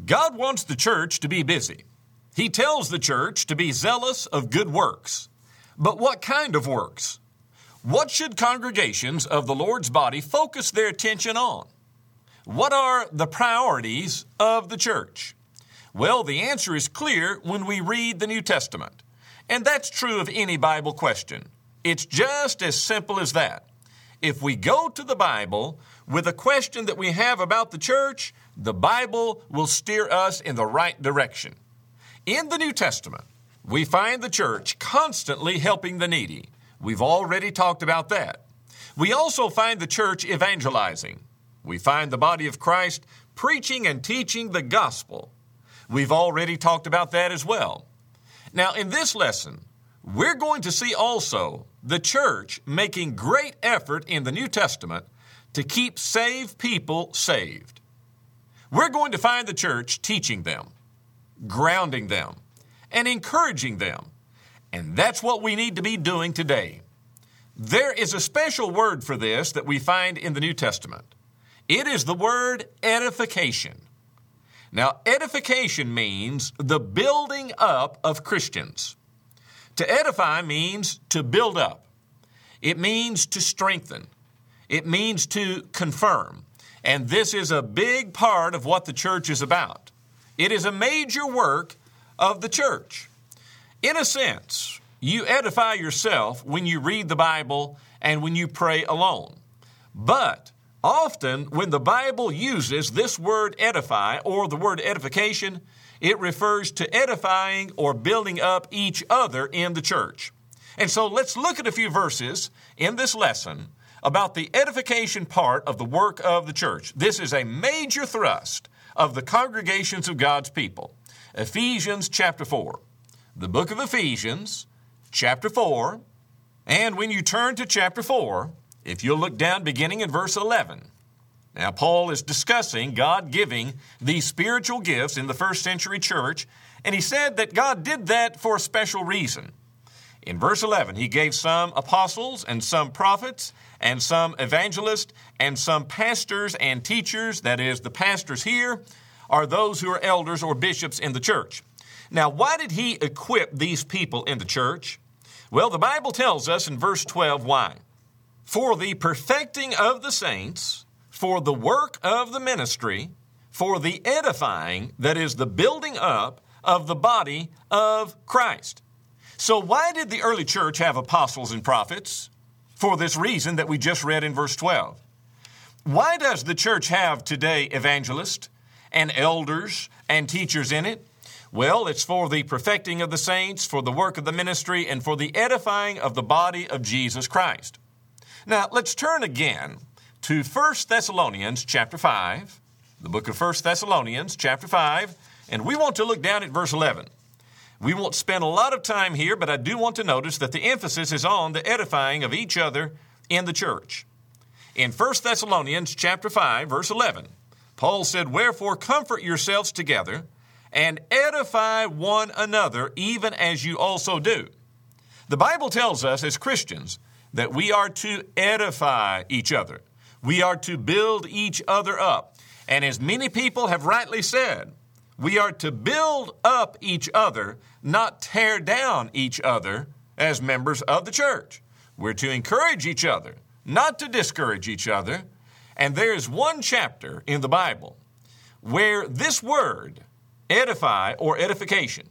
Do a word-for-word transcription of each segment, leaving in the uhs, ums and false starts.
God wants the church to be busy. He tells the church to be zealous of good works. But what kind of works? What should congregations of the Lord's body focus their attention on? What are the priorities of the church? Well, the answer is clear when we read the New Testament. And that's true of any Bible question. It's just as simple as that. If we go to the Bible with a question that we have about the church, the Bible will steer us in the right direction. In the New Testament, we find the church constantly helping the needy. We've already talked about that. We also find the church evangelizing. We find the body of Christ preaching and teaching the gospel. We've already talked about that as well. Now, in this lesson, we're going to see also the church making great effort in the New Testament to keep saved people saved. We're going to find the church teaching them, grounding them, and encouraging them. And that's what we need to be doing today. There is a special word for this that we find in the New Testament. It is the word edification. Now, edification means the building up of Christians. To edify means to build up. It means to strengthen. It means to confirm. And this is a big part of what the church is about. It is a major work of the church. In a sense, you edify yourself when you read the Bible and when you pray alone. But often when the Bible uses this word edify or the word edification, it refers to edifying or building up each other in the church. And so let's look at a few verses in this lesson about the edification part of the work of the church. This is a major thrust of the congregations of God's people. Ephesians chapter four. The book of Ephesians, chapter four, and when you turn to chapter four, if you'll look down beginning in verse eleven. Now, Paul is discussing God giving these spiritual gifts in the first century church, and he said that God did that for a special reason. In verse eleven, he gave some apostles and some prophets and some evangelists and some pastors and teachers. That is, the pastors here are those who are elders or bishops in the church. Now, why did he equip these people in the church? Well, the Bible tells us in verse twelve why. For the perfecting of the saints, for the work of the ministry, for the edifying, that is the building up of the body of Christ. So why did the early church have apostles and prophets? For this reason that we just read in verse twelve. Why does the church have today evangelists and elders and teachers in it? Well, it's for the perfecting of the saints, for the work of the ministry, and for the edifying of the body of Jesus Christ. Now, let's turn again to First Thessalonians chapter five, the book of First Thessalonians chapter five, and we want to look down at verse eleven. We won't spend a lot of time here, but I do want to notice that the emphasis is on the edifying of each other in the church. In First Thessalonians chapter five, verse eleven, Paul said, "Wherefore comfort yourselves together, and edify one another, even as you also do." The Bible tells us as Christians that we are to edify each other. We are to build each other up. And as many people have rightly said, we are to build up each other, not tear down each other as members of the church. We're to encourage each other, not to discourage each other. And there's one chapter in the Bible where this word, edify or edification,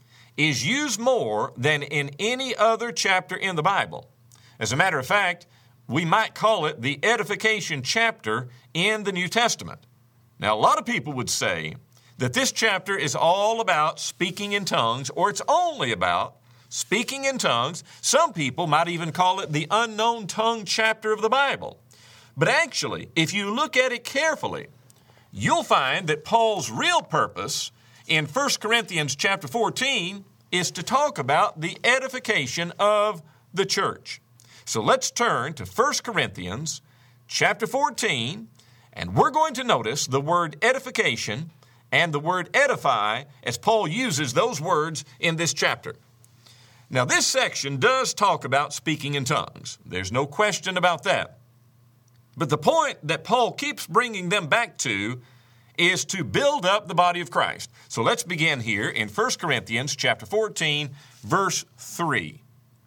is used more than in any other chapter in the Bible. As a matter of fact, we might call it the edification chapter in the New Testament. Now, a lot of people would say that this chapter is all about speaking in tongues, or it's only about speaking in tongues. Some people might even call it the unknown tongue chapter of the Bible. But actually, if you look at it carefully, you'll find that Paul's real purpose in First Corinthians chapter fourteen is to talk about the edification of the church. So let's turn to First Corinthians chapter fourteen, and we're going to notice the word edification and the word edify as Paul uses those words in this chapter. Now, this section does talk about speaking in tongues. There's no question about that. But the point that Paul keeps bringing them back to is to build up the body of Christ. So let's begin here in First Corinthians chapter fourteen, verse three.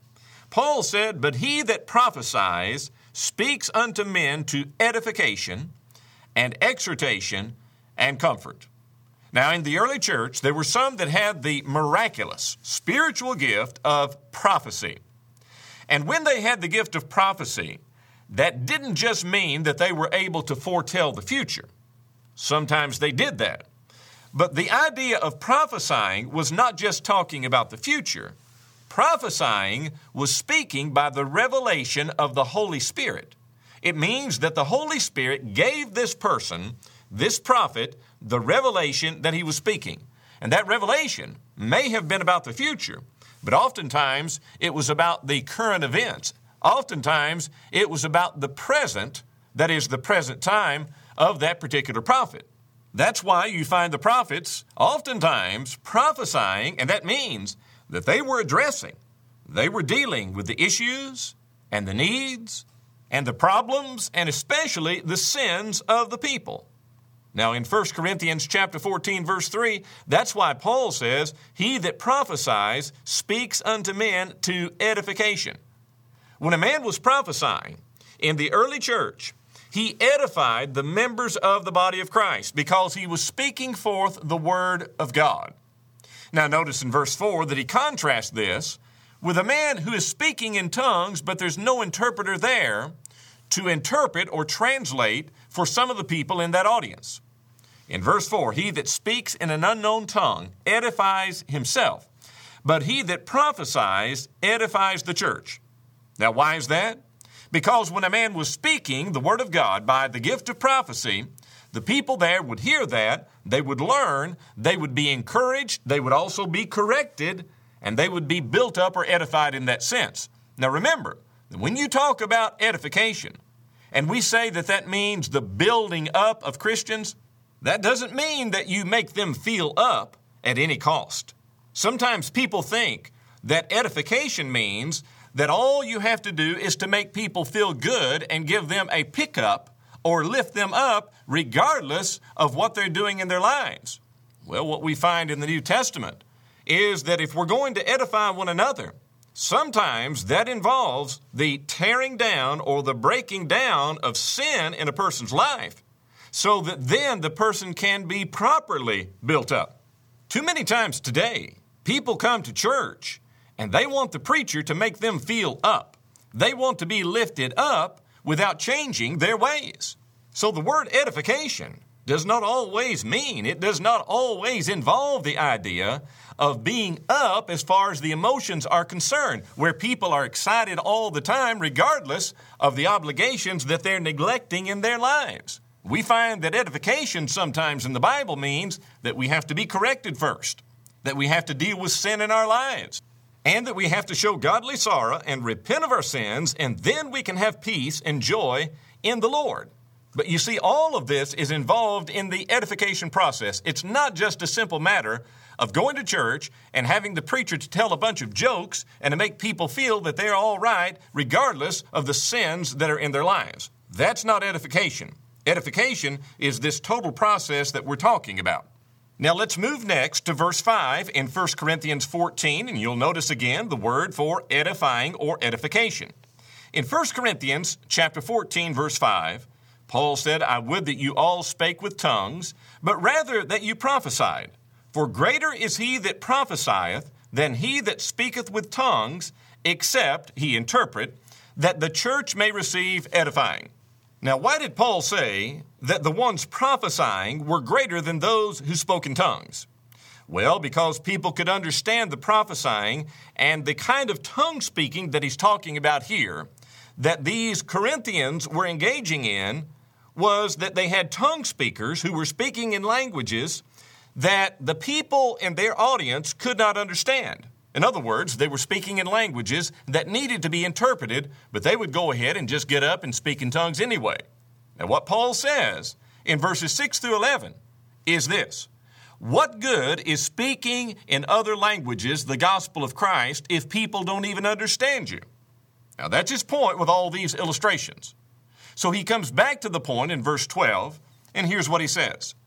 Paul said, "But he that prophesies speaks unto men to edification and exhortation and comfort." Now, in the early church, there were some that had the miraculous spiritual gift of prophecy. And when they had the gift of prophecy, that didn't just mean that they were able to foretell the future. Sometimes they did that. But the idea of prophesying was not just talking about the future. Prophesying was speaking by the revelation of the Holy Spirit. It means that the Holy Spirit gave this person, this prophet, the revelation that he was speaking. And that revelation may have been about the future, but oftentimes it was about the current events. Oftentimes it was about the present, that is the present time of that particular prophet. That's why you find the prophets oftentimes prophesying, and that means that they were addressing, they were dealing with the issues and the needs and the problems and especially the sins of the people. Now in First Corinthians chapter fourteen, verse three, that's why Paul says, "He that prophesies speaks unto men to edification." When a man was prophesying in the early church, he edified the members of the body of Christ because he was speaking forth the word of God. Now notice in verse four that he contrasts this with a man who is speaking in tongues, but there's no interpreter there to interpret or translate for some of the people in that audience. In verse four, "He that speaks in an unknown tongue edifies himself, but he that prophesies edifies the church." Now why is that? Because when a man was speaking the word of God by the gift of prophecy, the people there would hear that, they would learn, they would be encouraged, they would also be corrected, and they would be built up or edified in that sense. Now remember, when you talk about edification, and we say that that means the building up of Christians, that doesn't mean that you make them feel up at any cost. Sometimes people think that edification means that all you have to do is to make people feel good and give them a pickup or lift them up regardless of what they're doing in their lives. Well, what we find in the New Testament is that if we're going to edify one another, sometimes that involves the tearing down or the breaking down of sin in a person's life so that then the person can be properly built up. Too many times today, people come to church and they want the preacher to make them feel up. They want to be lifted up without changing their ways. So the word edification does not always mean, it does not always involve the idea of being up as far as the emotions are concerned, where people are excited all the time regardless of the obligations that they're neglecting in their lives. We find that edification sometimes in the Bible means that we have to be corrected first, that we have to deal with sin in our lives, and that we have to show godly sorrow and repent of our sins, and then we can have peace and joy in the Lord. But you see, all of this is involved in the edification process. It's not just a simple matter of going to church and having the preacher to tell a bunch of jokes and to make people feel that they're all right regardless of the sins that are in their lives. That's not edification. Edification is this total process that we're talking about. Now let's move next to verse five in First Corinthians fourteen, and you'll notice again the word for edifying or edification. In First Corinthians chapter fourteen, verse five, Paul said, "I would that you all spake with tongues, but rather that you prophesied. For greater is he that prophesieth than he that speaketh with tongues, except he interpret, that the church may receive edifying." Now, why did Paul say that the ones prophesying were greater than those who spoke in tongues? Well, because people could understand the prophesying and the kind of tongue speaking that he's talking about here, that these Corinthians were engaging in, was that they had tongue speakers who were speaking in languages that the people in their audience could not understand. In other words, they were speaking in languages that needed to be interpreted, but they would go ahead and just get up and speak in tongues anyway. Now, what Paul says in verses six through eleven is this: what good is speaking in other languages the gospel of Christ if people don't even understand you? Now, that's his point with all these illustrations. So he comes back to the point in verse twelve, and here's what he says: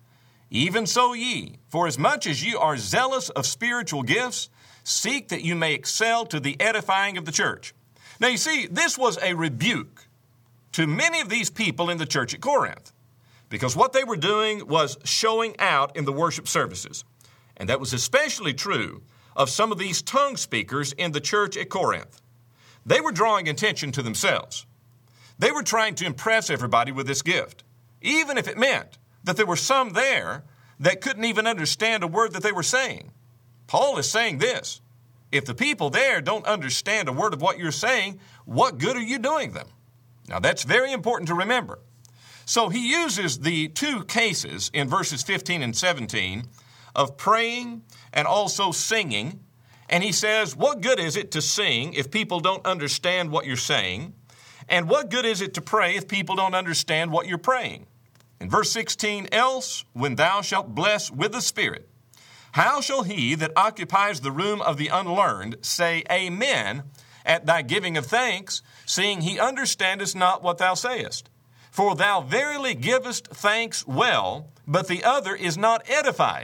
Even so ye, for as much as you are zealous of spiritual gifts, seek that you may excel to the edifying of the church. Now you see, this was a rebuke to many of these people in the church at Corinth, because what they were doing was showing out in the worship services. And that was especially true of some of these tongue speakers in the church at Corinth. They were drawing attention to themselves. They were trying to impress everybody with this gift, even if it meant that there were some there that couldn't even understand a word that they were saying. Paul is saying this: if the people there don't understand a word of what you're saying, what good are you doing them? Now that's very important to remember. So he uses the two cases in verses fifteen and seventeen of praying and also singing. And he says, what good is it to sing if people don't understand what you're saying? And what good is it to pray if people don't understand what you're praying? In verse sixteen, else, when thou shalt bless with the Spirit, how shall he that occupies the room of the unlearned say amen at thy giving of thanks, seeing he understandeth not what thou sayest? For thou verily givest thanks well, but the other is not edified.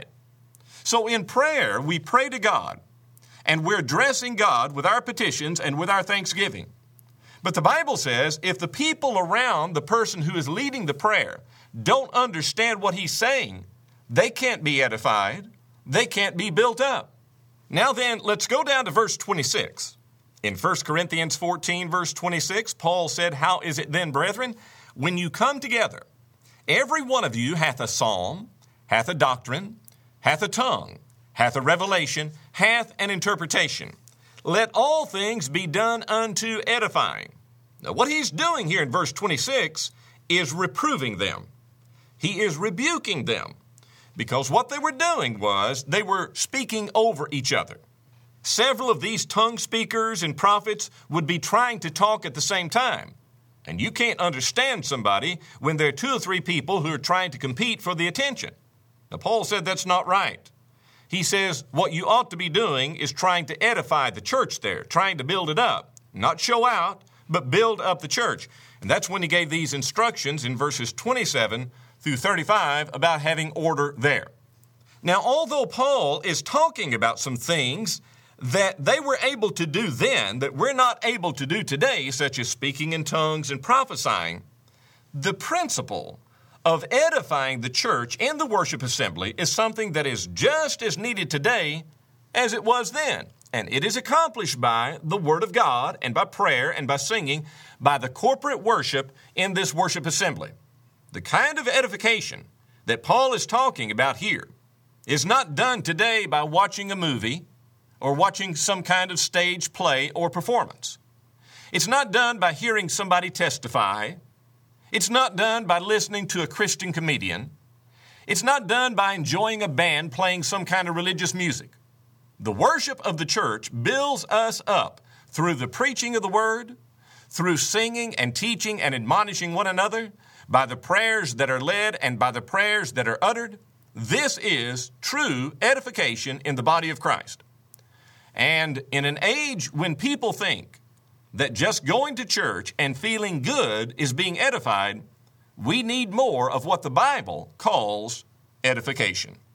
So in prayer, we pray to God, and we're addressing God with our petitions and with our thanksgiving. But the Bible says if the people around the person who is leading the prayer don't understand what he's saying, they can't be edified. They can't be built up. Now then, let's go down to verse twenty-six. In First Corinthians fourteen, verse twenty-six, Paul said, how is it then, brethren, when you come together, every one of you hath a psalm, hath a doctrine, hath a tongue, hath a revelation, hath an interpretation. Let all things be done unto edifying. Now, what he's doing here in verse twenty-six is reproving them. He is rebuking them, because what they were doing was they were speaking over each other. Several of these tongue speakers and prophets would be trying to talk at the same time. And you can't understand somebody when there are two or three people who are trying to compete for the attention. Now, Paul said that's not right. He says what you ought to be doing is trying to edify the church there, trying to build it up, not show out, but build up the church. And that's when he gave these instructions in verses twenty-seven through thirty-five about having order there. Now, although Paul is talking about some things that they were able to do then that we're not able to do today, such as speaking in tongues and prophesying, the principle of edifying the church in the worship assembly is something that is just as needed today as it was then. And it is accomplished by the Word of God and by prayer and by singing, by the corporate worship in this worship assembly. The kind of edification that Paul is talking about here is not done today by watching a movie or watching some kind of stage play or performance. It's not done by hearing somebody testify. It's not done by listening to a Christian comedian. It's not done by enjoying a band playing some kind of religious music. The worship of the church builds us up through the preaching of the word, through singing and teaching and admonishing one another, by the prayers that are led and by the prayers that are uttered. This is true edification in the body of Christ. And in an age when people think that just going to church and feeling good is being edified, we need more of what the Bible calls edification.